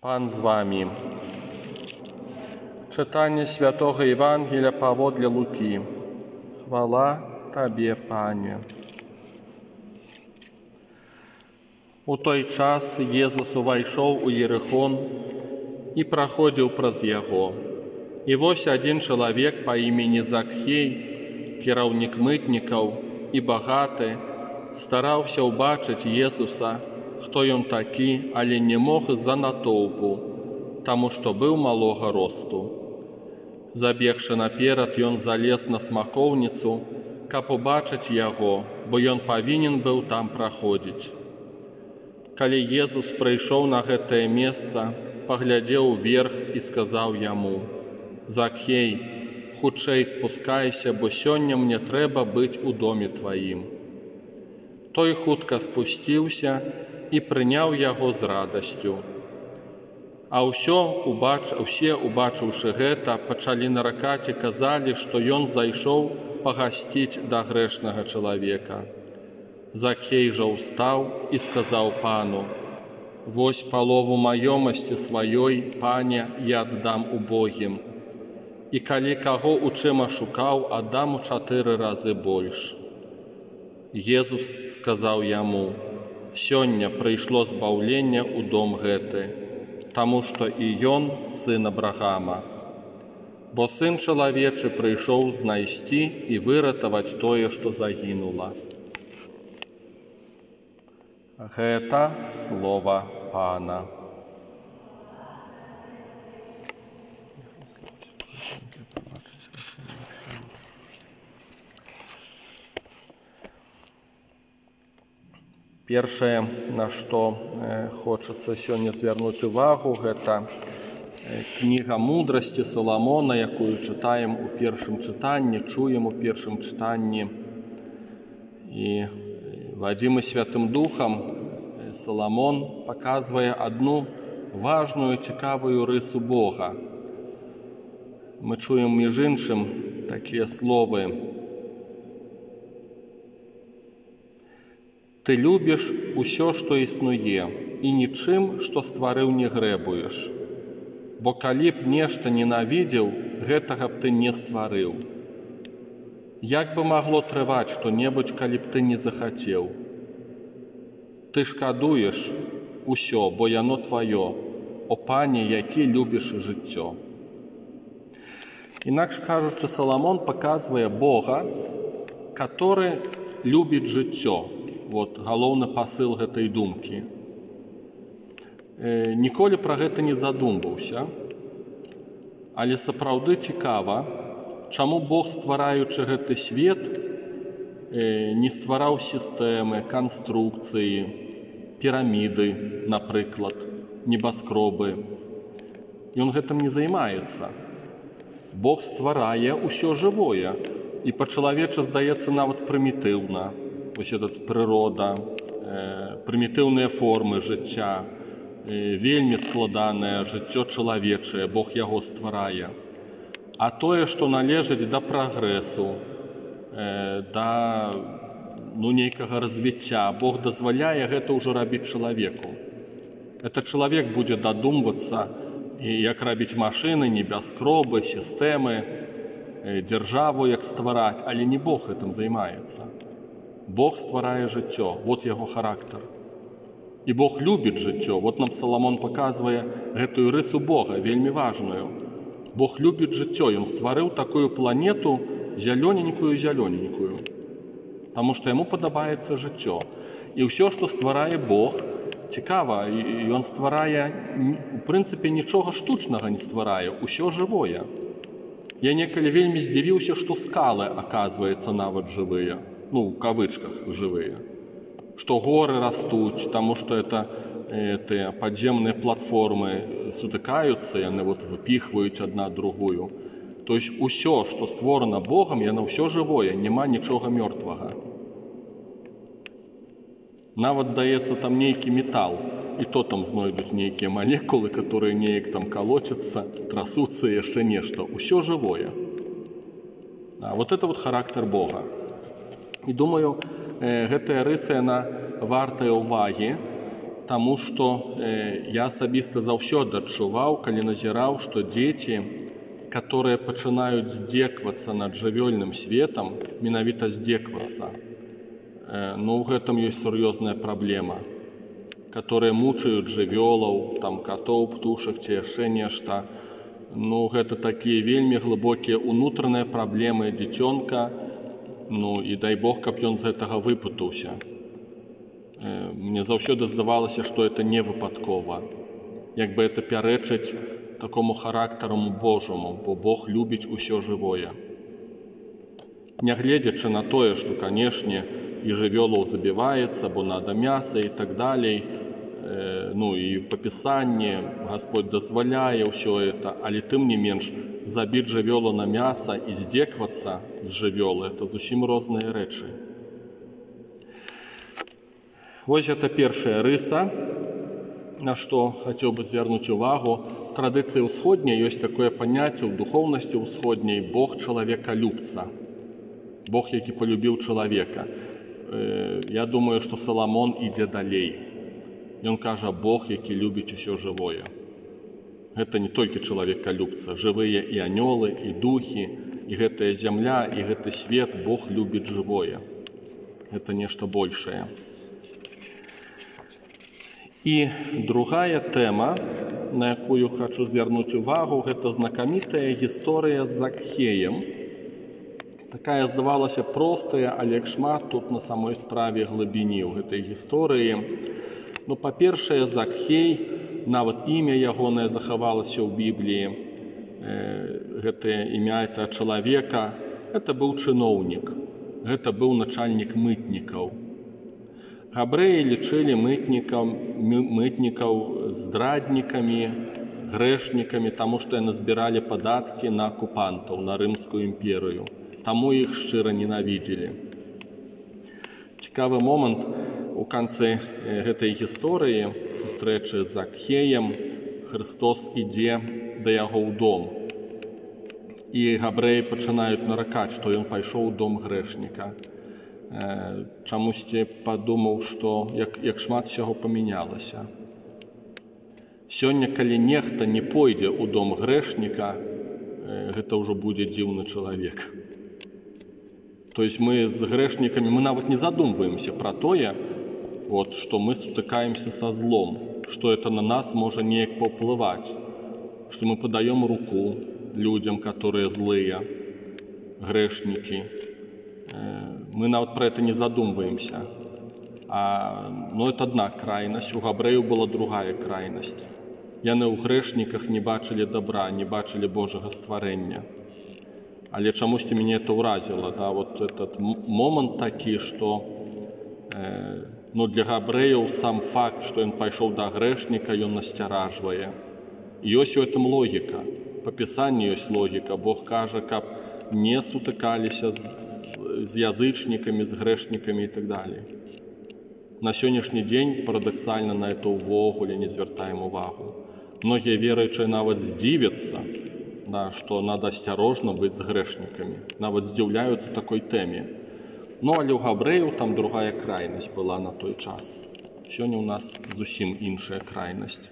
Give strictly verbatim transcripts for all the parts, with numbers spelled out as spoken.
Пан з вами. Читання Святого Євангелія паводле Луки. Хвала Табе, Пане. У той час Єзус увайшоў у Єрихон і праходзіў праз яго. І вось адзін чалавек па імені Закхей, кіраўнік мытнікаў і багаты, стараўся ўбачыць Езуса, хто ён такі, але не мог з-за натоўпу, таму што быў малога росту. Забегшы наперад, ён залез на смакоўніцу, каб убачыць яго, бо ён павінен быў там праходзіць. Калі Езус прыйшоў на гэтае месца, паглядзеў уверх і сказаў яму: «Закхей, хутчэй спускайся, бо сёння мне трэба быць у доме тваім». Той хутка спусціўся і прыняў яго з радасцю. А ўсё убач... усе, убачыўшы гэта, пачалі наракаць і казалі, што ён зайшоў пагасціць да грэшнага чалавека. Закхей жа ўстаў і сказаў пану: «Вось палову маёмасці сваёй, пане, я аддам убогім. І калі каго у чым ашукаў, аддам у чатыры разы больш». Езус сказаў яму: «Сёння прыйшло збаўленне ў дом гэты, таму што і ён сын Абрагама. Бо сын чалавечы прыйшоў знайсці і выратаваць тое, што загінула». Гэта слова Пана. Першае, на што хочацца сёння звярнуць увагу, гэта кніга мудрасці Саламона, якую чытаем у першым чытанні, чуем у першым чытанні. І вадзімы Святым Духам Саламон паказвае адну важную, цікавую рысу Бога. Мы чуем між іншым такія словы: «Ты любіш усё, што існуе, і нічым, што стварыў, не грэбуеш. Бо калі б нешта ненавідзеў, гэтага б ты не стварыў. Як бы магло трываць што-небудзь, калі б ты не захацеў? Ты шкадуеш усё, бо яно тваё, о Пане, які любіш жыццё». Інакш кажучы, Саламон паказвае Бога, который любіць жыццё. Вот галоўны пасыл гэтай думкі. Э, ніколі пра гэта не задумваўся, але сапраўды цікава, чаму Бог, ствараючы гэты свет, э, не ствараў сістэмы, канструкцыі, піраміды, напрыклад, небаскробы. Ён гэтым не займаецца. Бог стварае ўсё жывое, і па-чалавечы здаецца нават прымітыўна. Вось этот прырода, э, прымітыўныя формы жыцця, э, вельмі складанае жыццё чалавечае, Бог яго стварае. А тое, што належыць да прагрэсу, э, да ну, нейкага развіцця, Бог дазваляе гэта ўжо рабіць чалавеку. Это чалавек будзе дадумвацца, як рабіць машыны, небаскробы, сістэмы, э, дзяржаву як ствараць, але не Бог гэтым займаецца. Бог стварае жыццё, вот яго характар. І Бог любіць жыццё. Вот нам Саламон паказвае гэтую рысу Бога, вельмі важную. Бог любіць жыццё, ён стварыў такую планету зялёненькую-зялёненькую. Таму што яму падабаецца жыццё. І ўсё, што стварае Бог, цікава, і ён стварае, у прынцыпе, нічога штучнага не стварае, усё жывое. Я некалі вельмі здзівіўся, што скалы, аказваецца, нават жывыя. Ну, в кавычках жывыя, што горы растуць, таму што это э, падземныя платформы сутыкаюцца, яны вот выпіхваюць адна другую. То есть усё, што створана Богам, яно ўсё жывое, няма нічога мёртвага. Нават, здаецца, там нейкі метал, і то там знойдуць нейкія малекулы, которые неяк там калоцяцца, трасуцца, яшчэ нешта. Усё жывое. А вот это вот характар Бога. І думаю, гэтая рыса, яна вартая ўвагі, Таму што я асабіста заўсёды адчуваў, калі назіраў, што дзеці, которые пачынаюць здзеквацца над жывёльным светам, менавіта здзеквацца, ну, ў гэтым ёсць сур'ёзная праблема, которые мучаюць жывёлаў, там, катоў, птушак ці яшчэ нешта. Ну, гэта такія вельмі глыбокія ўнутраныя праблемы дзіцёнка, ну, і дай Бог, каб ён з гэтага выпутаўся. Мне заўсёды здавалася, што это не выпадкова. Як бы это пярэчыць такому характару Божаму, бо Бог любіць усё жывое. Нягледзячы на тое, што, канешне, і жывёлаў забіваецца, бо надо мяса і так далей, ну і па пісанні Гасподзь дазваляе ўсё это, але тым не менш забіць жывёлу на мяса і здзеквацца з жывёлы — это зусім розныя рэчы. Вось гэта першая рыса, на што хацеў бы звярнуць увагу. У традыцыі ўсходняй ёсць такое паняцце ў духоўнасці ўсходняй: Бог чалавекалюбца, Бог, які полюбіў чалавека. Я думаю, што Саламон ідзе далей. Ён кажа: Бог, які любіць усё жывое. Гэта не толькі чалавекалюбца, жывыя і анёлы, і духі, і гэтая зямля, і гэты свет. Бог любіць жывое. Гэта нешта большае. І другая тэма, на якую хочу звярнуць увагу, гэта знакамітая гісторыя з Закхеем. Такая, здавалася, простая, але як шмат тут на самой справе глыбіні ў гэтай гісторыі. Ну, па-першае, Закхей, нават імя ягонае захавалася ў Бібліі. Гэтае імя этого чалавека, гэта быў чыноўнік, гэта быў начальнік мытнікаў. Габрэі лічылі мытнікаў, мытнікаў здраднікамі, грэшнікамі, таму што яны збіралі падаткі на акупантаў, на Рымскую імперыю. Таму іх шчыра ненавідзелі. Цікавы момант: у канцы гэтай гісторыі, сустрэчы з Закхеем, Христос ідзе да яго ў дом. І габрэі пачынаюць наракаць, што ён пайшоў у дом грэшніка. Чамусьці падумаў, што як, як шмат усяго памянялася. Сёння, калі нехта не пойдзе ў дом грэшніка, гэта ўжо будзе дзіўны чалавек. То есть мы з грэшнікамі, мы нават не задумваемся пра тое, вот, што мы сутыкаемся са злом, што это на нас можа неяк паўплываць, што мы падаём руку людзям, которые злыя, грэшнікі. Мы нават пра это не задумваемся. А, но это одна крайнасць, у габрэяў была другая крайнасць. Яны ў грэшніках не бачылі добра, не бачылі Божага стварэння. Але чамусьці мяне это ўразіла, да, вот этот момант такі, што э, ну, для габрэяў сам факт, што ён пайшоў да грэшніка, ён насцяражвае. Ёсць у этом логіка. Па пісанні ёсць логіка. Бог кажа, каб не сутыкаліся з, з язычнікамі, з грэшнікамі і так далее. На сённяшні дзень парадаксальна на это ўвогуле не звяртаем увагу. Многія веруючыя нават здзівяцца, да, што надо асцярожна быць з грэшнікамі. Нават здзіўляюцца такой тэме. Ну, але ў габрэяў там другая крайнасць была на той час. Сёння ў нас зусім іншая крайнасць.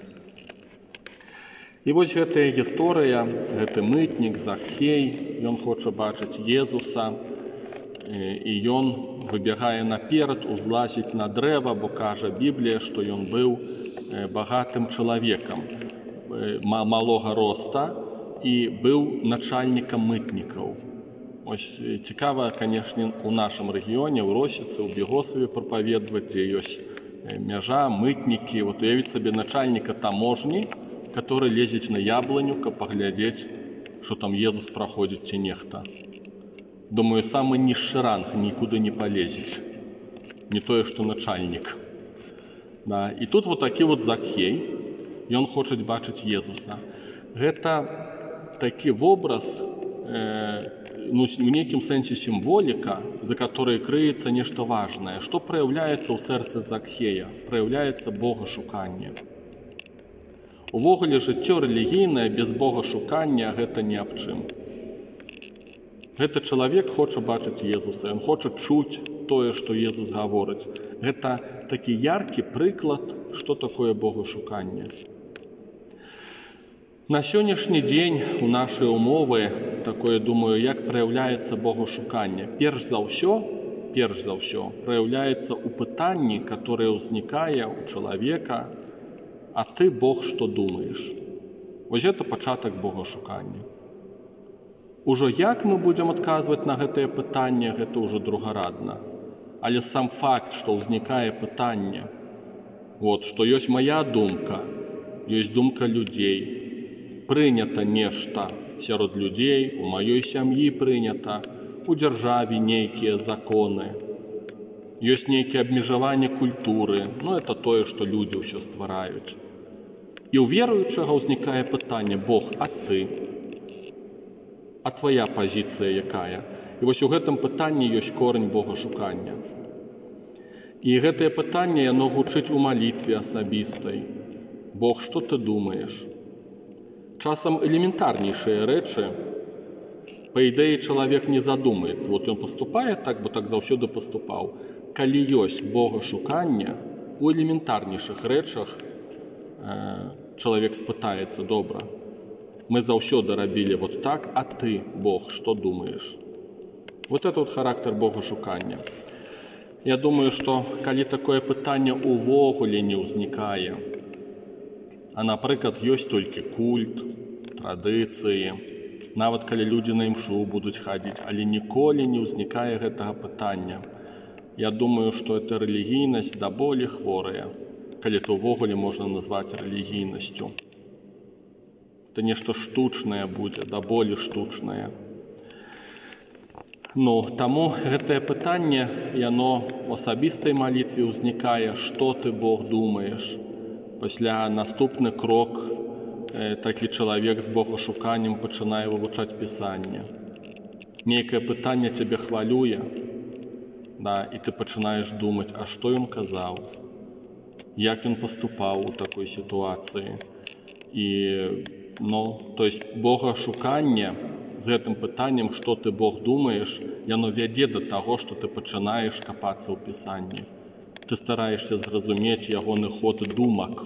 І вось гэтая гісторыя, гэты мытнік, Закхей, ён хоча бачыць Езуса, і ён выбягае наперад, узлазіць на дрэва, бо кажа Біблія, што ён быў багатым чалавекам малога роста і быў начальнікам мытнікаў. Ось цікава, канешне, у нашым рэгіёне, ў Росіцы, у Бегосаве прапаведваць, дзе ёсць мяжа, мытнікі. Вот уявіць сабе начальніка таможні, который лезет на яблоню, каб паглядзець, што там Езус праходзіць ці нехта. Думаю, самы нізшы ранг нікуды не полезет. Не тое, што начальнік. Да. І тут вот такі вот Закхей, ён хоча бачыць Езуса. Гэта такі вобраз, э, ну, в нейкім сэнсе сімволіка, за которой крыецца нешта важнае. Што праяўляецца ў сэрцы Закхея? Праяўляецца богашуканне. Увогуле жыццё рэлігійнае без богашукання гэта ні аб чым. Гэты чалавек хоча бачыць Езуса, ён хоча чуць тое, што Езус гаворыць. Гэта такі яркі прыклад што такое богашуканне. На сённяшні дзень у нашай умовы такое, думаю, як праяўляецца богашуканне. Перш за ўсё, перш за ўсё праяўляецца ў пытанні, которое ўзнікае ў чалавека: а ты, Бог, што думаеш? Вось гэта пачатак богашукання. Ужо як мы будзем адказваць на гэтае пытанне, гэта ўжо другарадна. Але сам факт, што ўзнікае пытанне, вот, што ёсць моя думка, ёсць думка людзей, прынята нешта сярод людзей, у маёй сям'і прынята, у дзяржаве нейкія законы, ёсць нейкія абмежаванні культуры, ну это тое, што людзі ўсё ствараюць. І ў веруючага ўзнікае пытанне: Бог, а ты? А твая пазіцыя якая? І вось у гэтым пытанні ёсць корань богашукання. І гэтае пытанне яно гучыць у малітве асабістай: Бог, што ты думаеш? Часам элементарнейшыя рэчы, па ідэі, чалавек не задумаецца. Вот ён паступае так, бо так заўсёды паступаў. Калі ёсць богашуканне, у элементарнейшых рэчах э, чалавек спытаецца: добра, мы заўсёды рабілі вот так, а ты, Бог, што думаеш? Вот это вот характар богашукання. Я думаю, што калі такое пытанне увогуле не ўзнікае, а, напрыклад, ёсць толькі культ, традыцыі, нават калі людзі на імшу будуць хадзіць, але ніколі не ўзнікае гэтага пытання. Я думаю, што это рэлігійнасць да болі хворая, калі то ўвогуле можна назваць рэлігійнасцю. Это нешта штучнае будзе, да болі штучнае. Ну, таму гэтае пытанне, яно ў асабістай малітве ўзнікае: што ты, Бог, думаеш? Пасля наступны крок, э, такі чалавек з богашуканнем пачынае вывучаць пісанне. Нейкае пытанне цябе хвалюе, да, і ты пачынаеш думаць: а што ён казаў? Як ён паступаў у такой сітуацыі? І, ну, то есть богашуканне з гэтым пытаннем, што ты, Бог, думаеш, яно вядзе да таго, што ты пачынаеш капацца ў пісанні. Ты стараешся зразумець ягоны ход думак,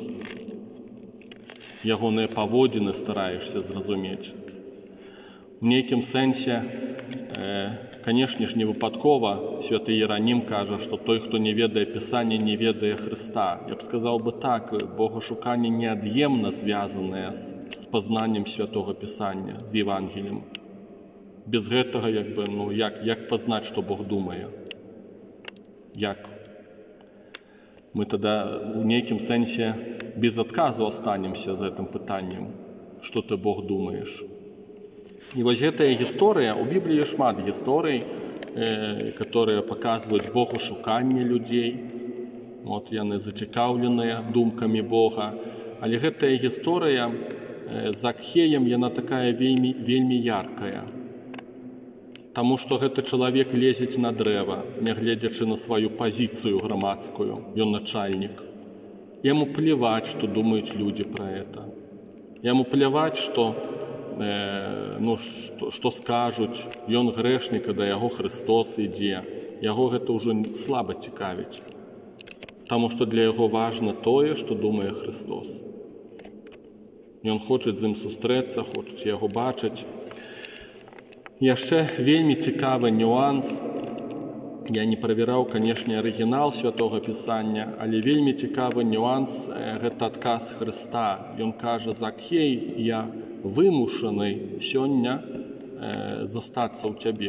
ягоныя паводзіны стараешся зразумець. У нейкім сэнсе, э, канешне ж, не выпадкова святы Іеранім кажа, што той, хто не ведае пісання, не ведае Хрыста. Я б сказаў бы так: богашуканне неад'емна звязанае з, з пазнаннем святога пісання, з Евангеліем. Без гэтага, як бы, ну, як, як пазнаць, што Бог думае? Як? Мы тада у нейкім сэнсе без адказу астанемся з гэтым пытаннем: што ты, Бог, думаеш? І вось гэтая гісторыя, у Бібліі шмат гісторый, э, которые паказваюць богашуканне людзей. Вот, яны зацікаўленыя думкамі Бога. Але гэтая гісторыя э, з Закхеем, яна такая вельмі, вельмі яркая. Таму што гэты чалавек лезець на дрэва, нягледзячы на сваю пазіцыю грамадскую, ён начальнік. Яму плеваць, што думаюць людзі пра гэта. Яму плеваць, што, э, ну, што, што скажуць, ён грэшнік, да яго Хрыстос ідзе. Яго гэта ўжо слаба цікавіць. Таму што для яго важна тое, што думае Хрыстос. Ён хоча з ім сустрэцца, хоча яго бачыць. Яшчэ вельмі цікавы нюанс. Я не правяраў, канешне, арыгінал святога пісання, але вельмі цікавы нюанс – гэта адказ Хрыста. Ён кажа: Закхей, я вымушаны сёння э, застацца ў цябе.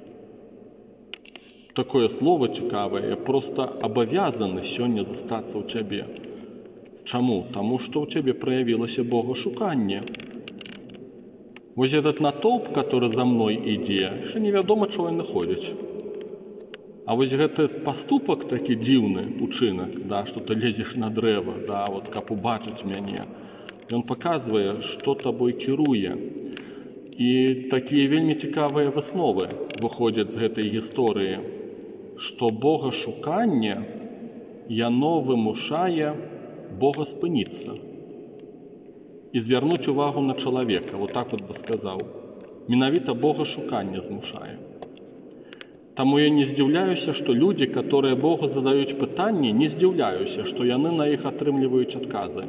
Такое слово цікавае: я проста абавязаны сёння застацца ў цябе. Чаму? Таму што ў цябе праявілася богашуканне. Вось этот натоўп, который за мной ідзе, яшчэ невядома, чого яны ходзяць. А вось гэты паступак такі дзіўны, учынак, да, што ты лезеш на дрэва, да, вот, каб убачыць мяне, ён паказвае, што табой кіруе. І такія вельмі цікавыя высновы выходзяць з гэтай гісторыі, што богашуканне, яно вымушае Бога спыніцца і звярнуць увагу на чалавека, вот так вот бы сказаў. Менавіта богашуканне змушае. Таму я не здзіўляюся, што людзі, которые Богу задаюць пытанні, не здзіўляюся, што яны на іх атрымліваюць адказы.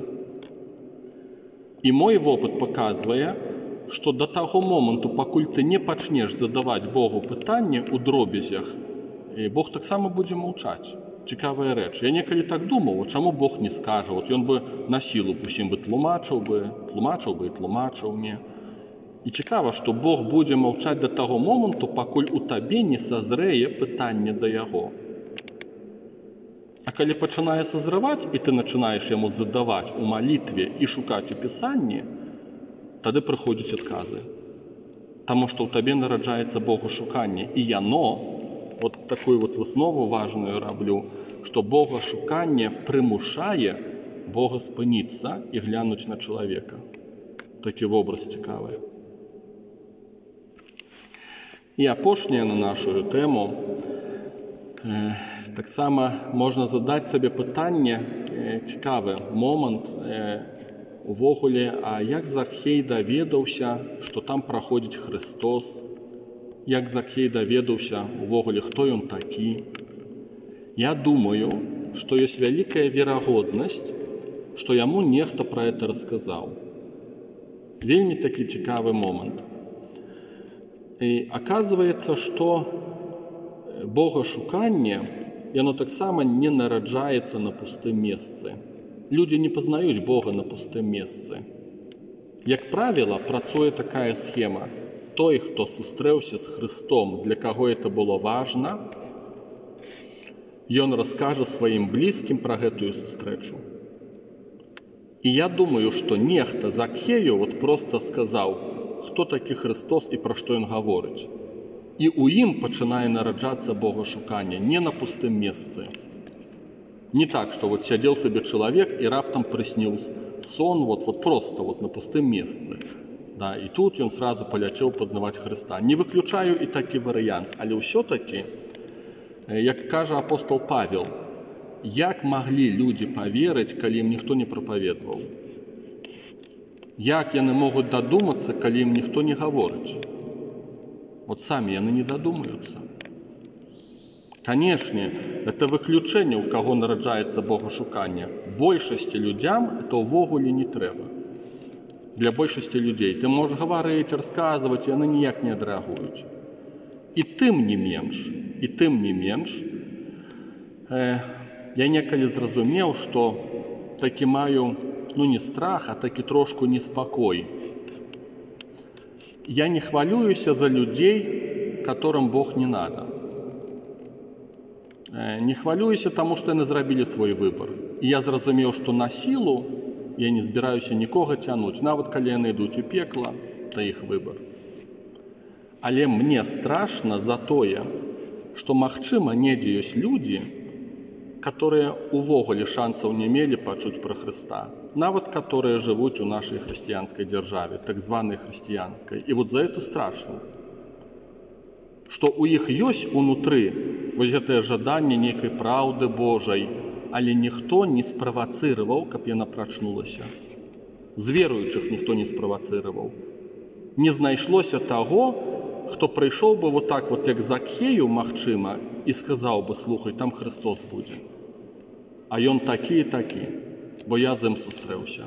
І мой вопыт паказвае, што да таго моманту, пакуль ты не пачнеш задаваць Богу пытанні ў дробязях, Бог таксама будзе маўчаць. Цікавая рэч. Я некалі так думаў, чаму Бог не скажа, от ён бы на сілу усім бы тлумачыў бы, тлумачыў бы і тлумачыў мне. І цікава, што Бог будзе маўчаць да таго моманту, пакуль у табе не сазрэе пытанне да яго. А калі пачынае сазрываць, і ты пачынаеш яму задаваць у малітве і шукаць у пісанні, тады прыходзяць адказы. Таму што ў табе нараджаецца богашуканне. І яно, от такую вот выснову важную раблю, што богашуканне прымушае Бога спыніцца і глянуць на чалавека. Такі вобраз цікавы. І апошняе на нашу тэму. Э, таксама можна задаць сабе пытанне, э, цікавы момант, э, увогуле, а як Закхей даведаўся, што там праходзіць Христос? Як Закхей даведаўся увогуле, хто ён такі? Я думаю, што ёсць вялікая верагоднасць, што яму нехта пра гэта расказаў. Вельмі такі цікавы момант. І аказваецца, што богашуканне, яно таксама не нараджаецца на пустым месцы. Людзі не пазнаюць Бога на пустым месцы. Як правіла, працуе такая схема. Той, хто сустрэўся з Христом, для каго это было важна, ён раскажа сваім блізкім пра гэтую сустрэчу. І я думаю, што нехта Закхею вот проста сказаў, хто такі Христос і пра што ён гаворыць. І ў ім пачынае нараджацца богашуканне, не на пустым месцы. Не так, што вот сядзеў сабе чалавек і раптам прысніў сон вот, вот просто вот на пустым месцы. Да, і тут ён сразу паляцеў пазнаваць Хрыста. Не выключаю і такі варыянт, але ўсё-такі, як кажа апостол Павел, як маглі людзі паверыць, калі ім ніхто не прапаведваў? Як яны могуць дадумацца, калі ім ніхто не гаворыць? Вот самі яны не дадумаюцца. Канешне, это выключэнне, у каго нараджаецца богашуканне. Большасці людзям это ўвогуле не трэба. Для большасці людзей. Ты можаш гаварыць, расказваць, яны ніяк не адрэагуюць. І тым не менш, і тым не менш, э, я некалі зразумеў, што такі маю, ну не страх, а такі трошку неспакой. Я не хвалююся за людзей, которым Бог не надо. Не хвалююся, таму што яны зрабілі свой выбар. І я зразумеў, што на сілу я не збіраюся нікога цянуць, нават калі яны ідуць у пекла, то іх выбар. Але мне страшна за тое, што, магчыма, недзе ёсць людзі, которые увогуле шансаў не мелі пачуць пра Хрыста, нават которые жывуць у нашай хрысціянскай дзяржаве, так званай хрысціянскай. І вот за это страшна. Што ў іх ёсць унутры вось гэтае жаданне нейкай праўды Божай, але ніхто не справацыраваў, каб яна прачнулася. З веруючых ніхто не справацыраваў. Не знайшлося таго, хто прыйшоў бы вот так вот, як Закхею, магчыма, і сказаў бы, слухай, там Христос будзе. А ён такі і такі, бо я з ім сустрэўся.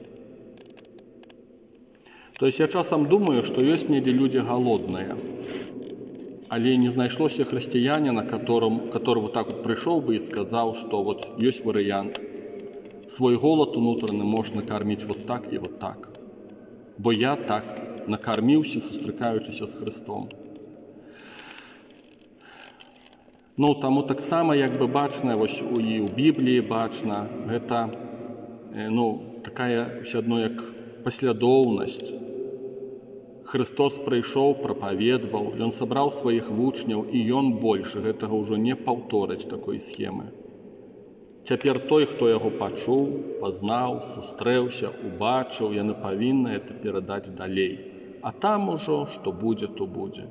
То есть я часам думаю, што ёсць недзе людзі галодныя, але не знайшлося хрысціяніна, которым, который вот так вот прыйшоў бы і сказаў, што вот ёсць варыянт. Свой голад унутраны можна карміць вот так і вот так. Бо я так накарміўся, сустракаючыся з Христом. Ну, таму таксама, як бы бачна, вось і ў Бібліі бачна, гэта, ну, такая ўсё адно як паслядоўнасць. Христос прыйшоў, прапаведваў, ён сабраў сваіх вучняў, і ён больш гэтага ўжо не паўторыць такой схемы. Цяпер той, хто яго пачуў, пазнаў, сустрэўся, убачыў, яны павінны это перадаць далей. А там ужо, што будзе, то будзе.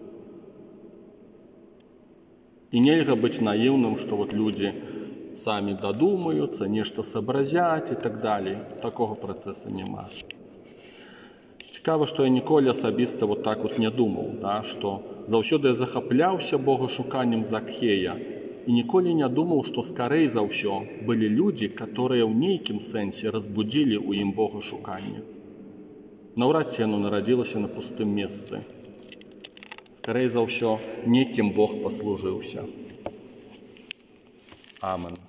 І нельга быць наіўным, што вот людзі самі дадумаюцца, нешта сабразяць і так далей. Такога працэса няма. Цікава, што я ніколі асабіста вот так вот не думаў, да, што заўсёды я захапляўся богашуканнем Закхея і ніколі не думаў, што скарэй за ўсё былі людзі, которые ў нейкім сэнсе разбудзілі ў ім богашуканне. Наўрад ці яно нарадзілася на пустым месцы. Скорей за ўсё, некім Бог паслужыўся. Амен.